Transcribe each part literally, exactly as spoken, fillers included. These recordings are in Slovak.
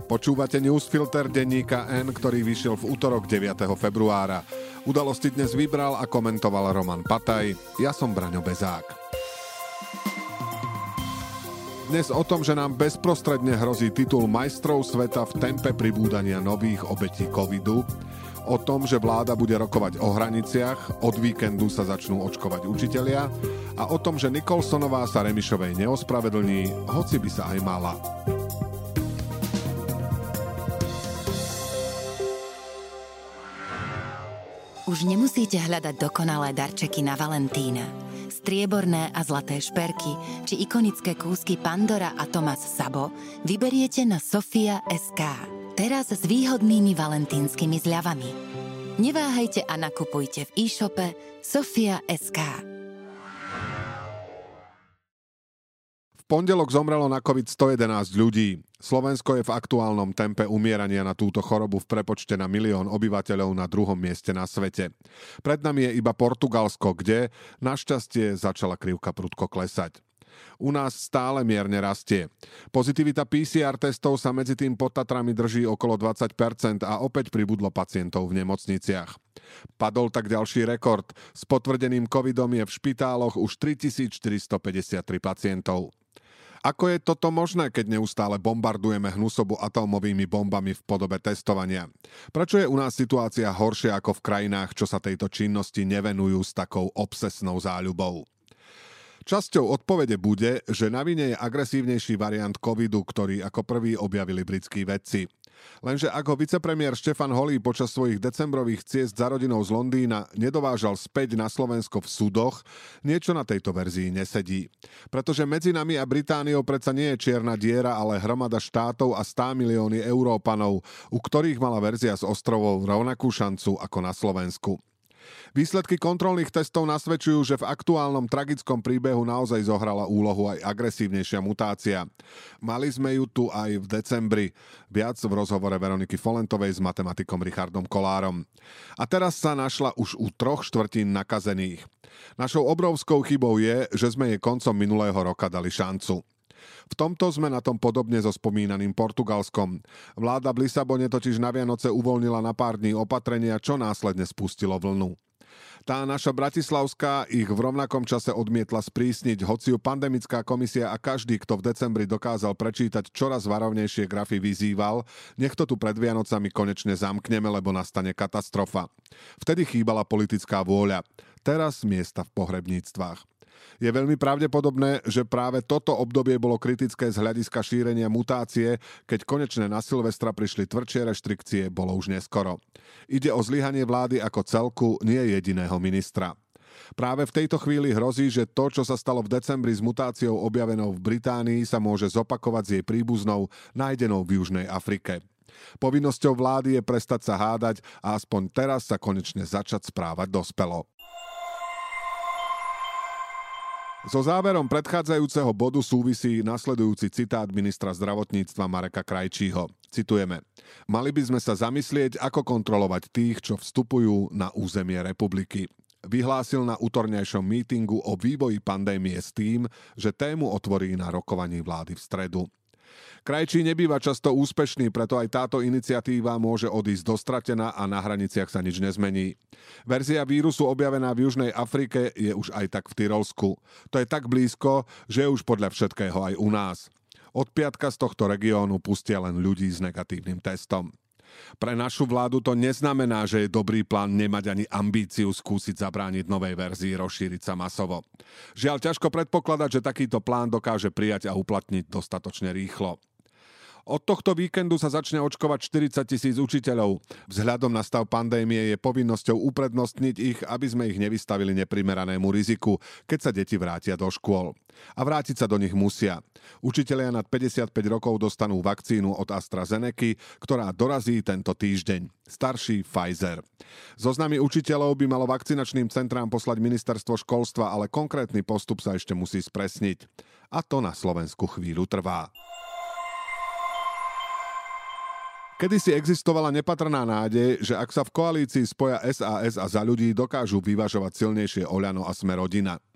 Počúvate newsfilter denníka N, ktorý vyšiel v utorok deviateho februára. Udalosti dnes vybral a komentoval Roman Pataj. Ja som Braňo Bezák. Dnes o tom, že nám bezprostredne hrozí titul majstrov sveta v tempe pribúdania nových obetí covidu, o tom, že vláda bude rokovať o hraniciach, od víkendu sa začnú očkovať učitelia a o tom, že Nicholsonová sa Remišovej neospravedlní, hoci by sa aj mala. Už nemusíte hľadať dokonalé darčeky na Valentína. Strieborné a zlaté šperky či ikonické kúsky Pandora a Thomas Sabo vyberiete na Sofia bodka es ká. Teraz s výhodnými valentínskymi zľavami. Neváhajte a nakupujte v e-shope Sofia bodka es ká. V pondelok zomrelo na COVID stojedenásť ľudí. Slovensko je v aktuálnom tempe umierania na túto chorobu v prepočte na milión obyvateľov na druhom mieste na svete. Pred nami je iba Portugalsko, kde našťastie začala krivka prudko klesať. U nás stále mierne rastie. Pozitivita pé cé er testov sa medzi tým pod Tatrami drží okolo dvadsať percent a opäť pribudlo pacientov v nemocniciach. Padol tak ďalší rekord. S potvrdeným covidom je v špitáloch už tritisícštyristopäťdesiattri pacientov. Ako je toto možné, keď neustále bombardujeme hnusobu atómovými bombami v podobe testovania? Prečo je u nás situácia horšia ako v krajinách, čo sa tejto činnosti nevenujú s takou obsesnou záľubou? Časťou odpovede bude, že na vine je agresívnejší variant covidu, ktorý ako prvý objavili britskí vedci. Lenže ak ho vicepremiér Štefan Holý počas svojich decembrových ciest za rodinou z Londýna nedovážal späť na Slovensko v súdoch, niečo na tejto verzii nesedí. Pretože medzi nami a Britániou predsa nie je čierna diera, ale hromada štátov a stá milióny Európanov, u ktorých mala verzia z ostrovov rovnakú šancu ako na Slovensku. Výsledky kontrolných testov nasvedčujú, že v aktuálnom tragickom príbehu naozaj zohrala úlohu aj agresívnejšia mutácia. Mali sme ju tu aj v decembri, viac v rozhovore Veroniky Folentovej s matematikom Richardom Kolárom. A teraz sa našla už u troch štvrtín nakazených. Našou obrovskou chybou je, že sme jej koncom minulého roka dali šancu. V tomto sme na tom podobne so spomínaným Portugalskom. Vláda v Lisabone totiž na Vianoce uvoľnila na pár dní opatrenia, čo následne spustilo vlnu. Tá naša bratislavská ich v rovnakom čase odmietla sprísniť, hoci ju pandemická komisia a každý, kto v decembri dokázal prečítať čoraz varovnejšie grafy, vyzýval, nech to tu pred Vianocami konečne zamkneme, lebo nastane katastrofa. Vtedy chýbala politická vôľa. Teraz miesta v pohrebníctvách. Je veľmi pravdepodobné, že práve toto obdobie bolo kritické z hľadiska šírenia mutácie, keď konečne na Silvestra prišli tvrdšie reštrikcie, bolo už neskoro. Ide o zlyhanie vlády ako celku, nie jediného ministra. Práve v tejto chvíli hrozí, že to, čo sa stalo v decembri s mutáciou objavenou v Británii, sa môže zopakovať s jej príbuznou, nájdenou v Južnej Afrike. Povinnosťou vlády je prestať sa hádať a aspoň teraz sa konečne začať správať dospelo. So záverom predchádzajúceho bodu súvisí nasledujúci citát ministra zdravotníctva Mareka Krajčího. Citujeme: Mali by sme sa zamyslieť, ako kontrolovať tých, čo vstupujú na územie republiky. Vyhlásil na utorňajšom mítingu o vývoji pandémie s tým, že tému otvorí na rokovaní vlády v stredu. Krajčí nebýva často úspešný, preto aj táto iniciatíva môže odísť dostratená a na hraniciach sa nič nezmení. Verzia vírusu objavená v Južnej Afrike je už aj tak v Tyrolsku. To je tak blízko, že je už podľa všetkého aj u nás. Od piatka z tohto regiónu pustia len ľudí s negatívnym testom. Pre našu vládu to neznamená, že je dobrý plán nemať ani ambíciu skúsiť zabrániť novej verzii rozšíriť sa masovo. Žiaľ, ťažko predpokladať, že takýto plán dokáže prijať a uplatniť dostatočne rýchlo. Od tohto víkendu sa začne očkovať štyridsať tisíc učiteľov. Vzhľadom na stav pandémie je povinnosťou uprednostniť ich, aby sme ich nevystavili neprimeranému riziku, keď sa deti vrátia do škôl. A vrátiť sa do nich musia. Učitelia nad päťdesiatpäť rokov dostanú vakcínu od AstraZeneky, ktorá dorazí tento týždeň. Starší Pfizer. Zoznamy učiteľov by malo vakcinačným centrám poslať ministerstvo školstva, ale konkrétny postup sa ešte musí spresniť. A to na Slovensku chvíľu trvá. Kedysi existovala nepatrná nádej, že ak sa v koalícii spoja es a es a Za ľudí, dokážu vyvažovať silnejšie Oľano a Sme rodina.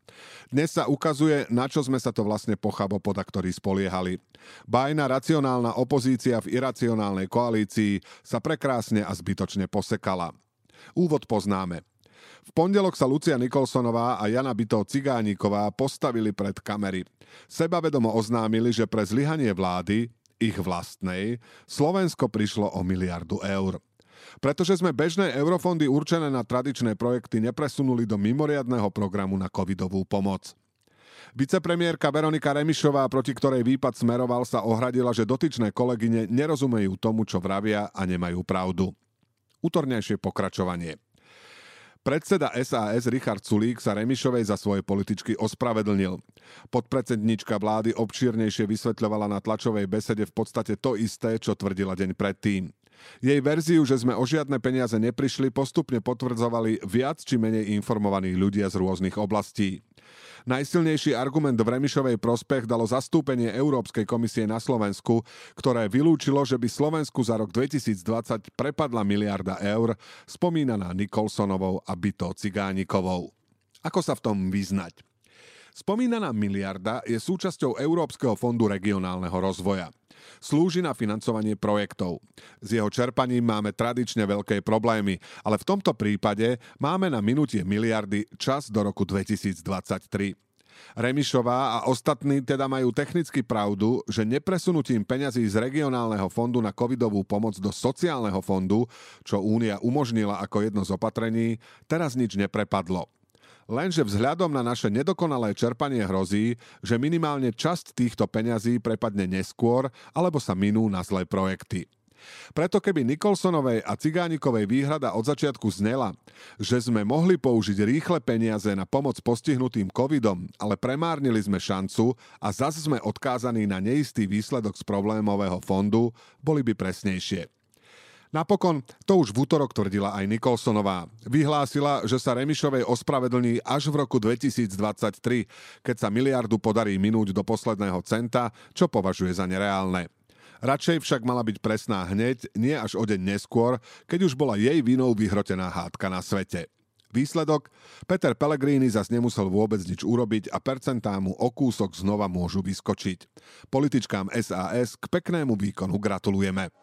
Dnes sa ukazuje, na čo sme sa to vlastne pochabo podaktori spoliehali. Bájna racionálna opozícia v iracionálnej koalícii sa prekrásne a zbytočne posekala. Úvod poznáme. V pondelok sa Lucia Nicholsonová a Jana Bytov-Cigániková postavili pred kamery. Sebavedomo oznámili, že pre zlyhanie vlády, ich vlastnej, Slovensko prišlo o miliardu eur. Pretože sme bežné eurofondy určené na tradičné projekty nepresunuli do mimoriadneho programu na covidovú pomoc. Vicepremiérka Veronika Remišová, proti ktorej výpad smeroval, sa ohradila, že dotyčné kolegyne nerozumejú tomu, čo vravia a nemajú pravdu. Utornejšie pokračovanie. Predseda es a es Richard Sulík sa Remišovej za svoje političky ospravedlnil. Podpredsednička vlády obšírnejšie vysvetľovala na tlačovej besede v podstate to isté, čo tvrdila deň predtým. Jej verziu, že sme o žiadne peniaze neprišli, postupne potvrdzovali viac či menej informovaní ľudia z rôznych oblastí. Najsilnejší argument v Remišovej prospech dalo zastúpenie Európskej komisie na Slovensku, ktoré vylúčilo, že by Slovensku za rok dvetisícdvadsať prepadla miliarda eur, spomínaná Nicholsonovou a Bytov-Cigánikovou. Ako sa v tom vyznať? Spomínaná miliarda je súčasťou Európskeho fondu regionálneho rozvoja. Slúži na financovanie projektov. S jeho čerpaním máme tradične veľké problémy, ale v tomto prípade máme na minutie miliardy čas do roku dvetisícdvadsaťtri. Remišová a ostatní teda majú technicky pravdu, že nepresunutím peňazí z regionálneho fondu na covidovú pomoc do sociálneho fondu, čo Únia umožnila ako jedno z opatrení, teraz nič neprepadlo. Lenže vzhľadom na naše nedokonalé čerpanie hrozí, že minimálne časť týchto peňazí prepadne neskôr alebo sa minú na zlé projekty. Preto keby Nicholsonovej a Cigánikovej výhrada od začiatku znela, že sme mohli použiť rýchle peniaze na pomoc postihnutým covidom, ale premárnili sme šancu a zase sme odkázaní na neistý výsledok z problémového fondu, boli by presnejšie. Napokon to už v útorok tvrdila aj Nicholsonová. Vyhlásila, že sa Remišovej ospravedlní až v roku dvetisícdvadsaťtri, keď sa miliardu podarí minúť do posledného centa, čo považuje za nereálne. Radšej však mala byť presná hneď, nie až o deň neskôr, keď už bola jej vinou vyhrotená hádka na svete. Výsledok? Peter Pellegrini zas nemusel vôbec nič urobiť a percentá mu o kúsok znova môžu vyskočiť. Političkám es a es k peknému výkonu gratulujeme.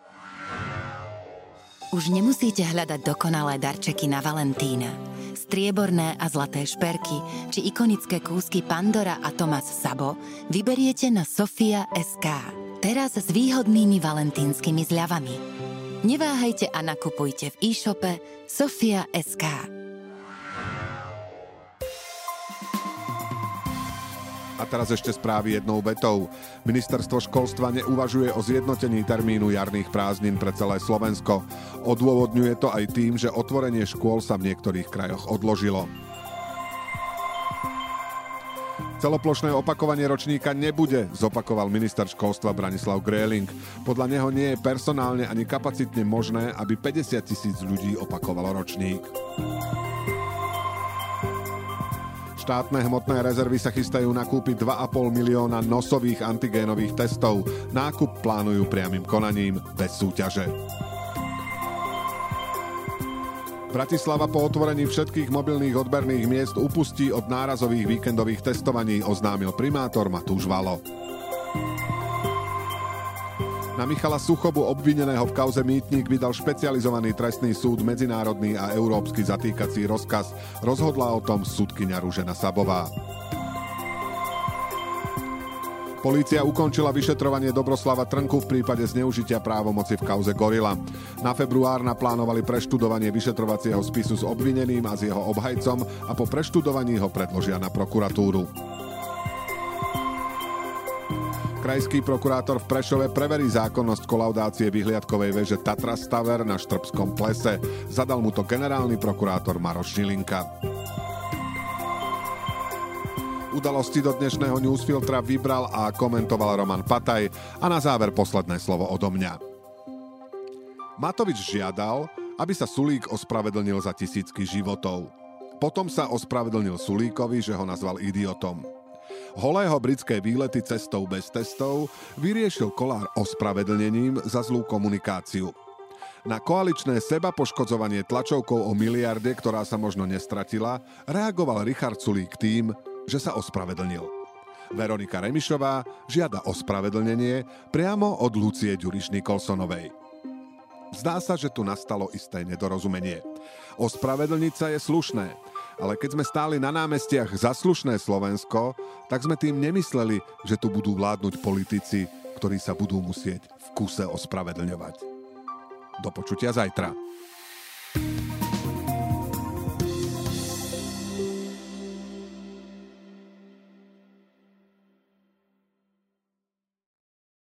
Už nemusíte hľadať dokonalé darčeky na Valentína. Strieborné a zlaté šperky či ikonické kúsky Pandora a Thomas Sabo vyberiete na Sofia bodka es ká. Teraz s výhodnými valentínskymi zľavami. Neváhajte a nakupujte v e-shope Sofia bodka es ká. A teraz ešte správy jednou vetou. Ministerstvo školstva neuvažuje o zjednotení termínu jarných prázdnin pre celé Slovensko. Odôvodňuje to aj tým, že otvorenie škôl sa v niektorých krajoch odložilo. Celoplošné opakovanie ročníka nebude, zopakoval minister školstva Branislav Gröling. Podľa neho nie je personálne ani kapacitne možné, aby päťdesiat tisíc ľudí opakovalo ročník. Štátne hmotné rezervy sa chystajú nakúpiť dva a pol milióna nosových antigénových testov. Nákup plánujú priamym konaním, bez súťaže. Bratislava po otvorení všetkých mobilných odberných miest upustí od nárazových víkendových testovaní, oznámil primátor Matúš Valo. Na Michala Suchobu, obvineného v kauze Mýtnik, vydal špecializovaný trestný súd medzinárodný a európsky zatýkací rozkaz. Rozhodla o tom sudkyňa Ružena Sabová. Polícia ukončila vyšetrovanie Dobroslava Trnku v prípade zneužitia právomoci v kauze Gorila. Na február naplánovali preštudovanie vyšetrovacieho spisu s obvineným a s jeho obhajcom a po preštudovaní ho predložia na prokuratúru. Krajský prokurátor v Prešove preverí zákonnosť kolaudácie vyhliadkovej veže Tatra Staver na Štrbskom plese. Zadal mu to generálny prokurátor Maroš Žilinka. Udalosti do dnešného newsfiltra vybral a komentoval Roman Pataj a na záver posledné slovo odo mňa. Matovič žiadal, aby sa Sulík ospravedlnil za tisícky životov. Potom sa ospravedlnil Sulíkovi, že ho nazval idiotom. Holého britské výlety cestou bez testov vyriešil Kollár ospravedlnením za zlú komunikáciu. Na koaličné sebapoškodzovanie tlačovkou o miliarde, ktorá sa možno nestratila, reagoval Richard Sulík tým, že sa ospravedlnil. Veronika Remišová žiada ospravedlnenie priamo od Lucie Ďuriš-Nikolsonovej. Zdá sa, že tu nastalo isté nedorozumenie. Ospravedlniť sa je slušné, ale keď sme stáli na námestiach za slušné Slovensko, tak sme tým nemysleli, že tu budú vládnuť politici, ktorí sa budú musieť v kuse ospravedlňovať. Do počutia zajtra.